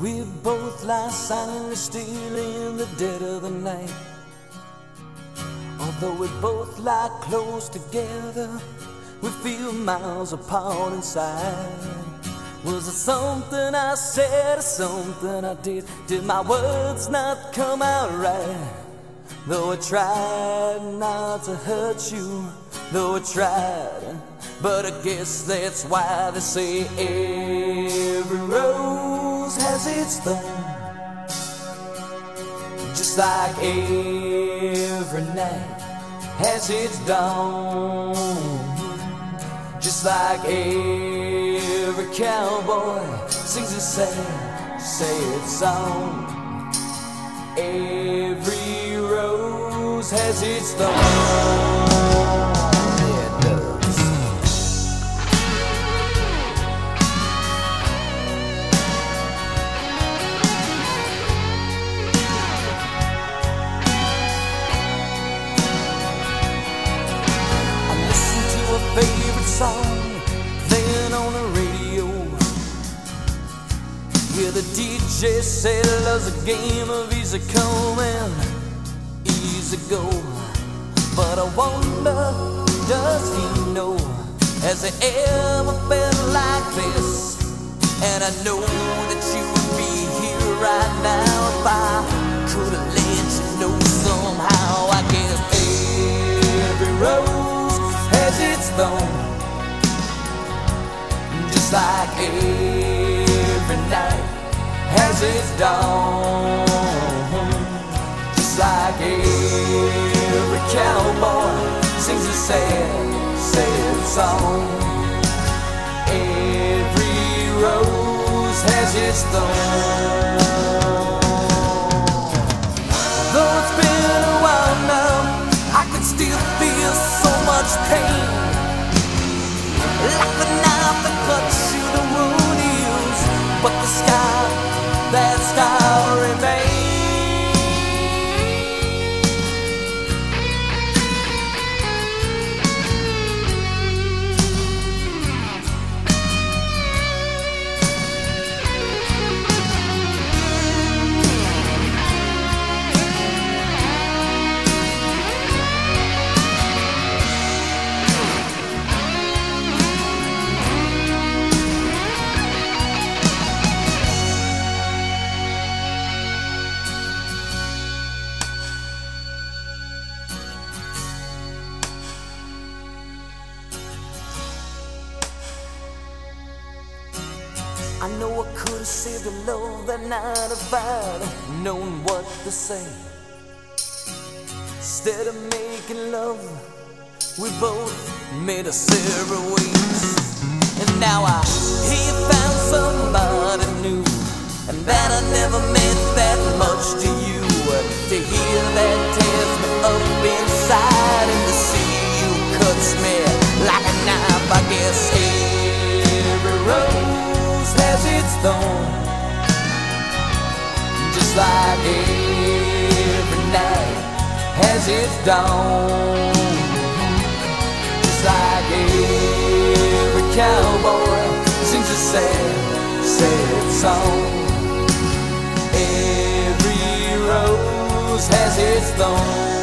We both lie silently still in the dead of the night. Although we both lie close together, we feel miles apart inside. Was it something I said or something I did? Did my words not come out right? Though I tried not to hurt you, though I tried, but I guess that's why they say every rose has its thorn. Just like every night has its dawn. Just like every cowboy sings a sad song. Every rose has its thorn. Yeah, it does. I listen to a favorite song playing on the radio. Yeah, the DJ said love's a game of easy come and easy go. But I wonder, does he know? Has he ever felt like this? And I know that you would be here right now if I could have let you know somehow. I guess every rose has its thorn. Just like every night has its dawn. Just like every cowboy sings a sad song. Every rose has its thorn. Though it's been a while now, I can still feel so much pain. Like a knife that cuts you, the wound heals, but the scar, that scar remains. I know I could have saved your love that night if I'd known what to say. Instead of making love, we both made us separate ways. And now I hear you found somebody new, and that I never meant that much to you. To hear that tears me up inside, and to see you cuts me like a knife. I guess every rose has its thorn. Just like every night has its dawn. Just like every cowboy sings a sad song. Every rose has its thorn.